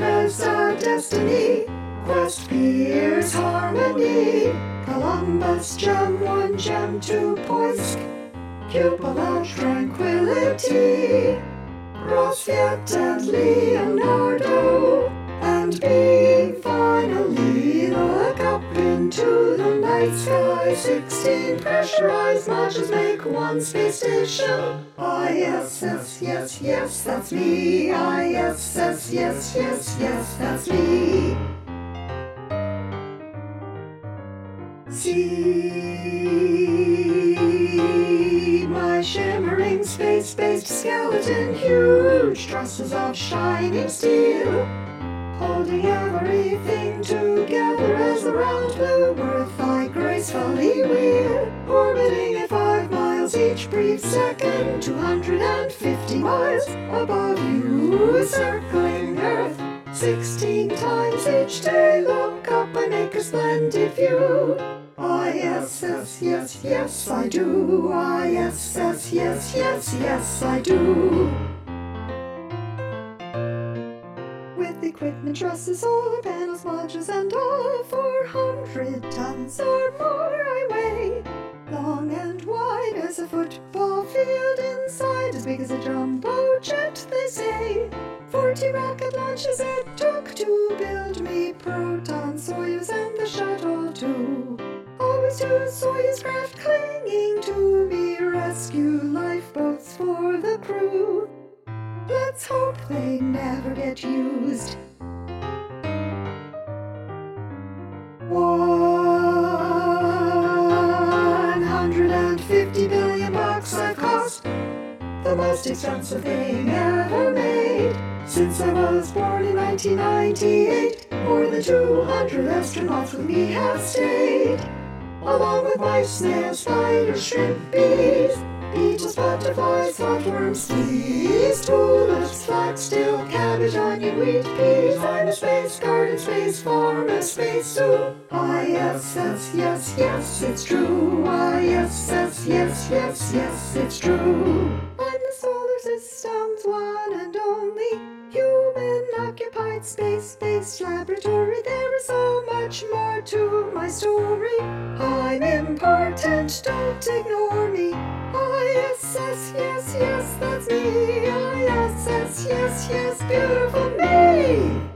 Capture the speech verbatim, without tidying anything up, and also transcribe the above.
as a destiny. Quest Pierce harmony. Columbus gem one, gem two, Poisk. Cupola tranquility. Rosfiat and Leonardo. And being finally look up into the night sky. Sixteen pressurized modules make one space station. I S S, yes, yes, that's me. I S S, yes, yes, yes, that's me. See my shimmering space-based skeleton, huge trusses of shining steel, holding everything together as the round blue earth I gracefully wheel, orbiting at five miles each brief second, two hundred fifty miles above you, circling Earth sixteen times each day. Look up, I make a splendid view. I S S, yes, yes, I do. I S S, yes, yes, yes, I do. With equipment, trusses, solar panels, modules, and all, four hundred tons or more I weigh. Long and wide as a football field, inside as big as a jumbo jet, they say. Forty rocket launches it took to build me Proton, Soyuz, and the shuttle too. Always two Soyuz craft clinging to me, rescue lifeboats for the crew. Let's hope they never get used. One hundred fifty billion bucks I've cost, the most expensive thing ever made. Since I was born in nineteen ninety-eight, more than two hundred astronauts with me have stayed, along with mice, snails, spiders, shrimp, bees, beetles, butterflies, flatworms, fleas, tulips, flax, dill, cabbage, onion, wheat, peas. I'm a space garden, space farm, a space zoo. I S S, yes, yes, it's true. I S S, yes, yes, yes, it's true. I'm the solar system's one and only human-occupied space-based laboratory. There is so much more to my story. I'm important, don't ignore me. I S S, yes, yes, that's me. I S S, yes, yes, beautiful me.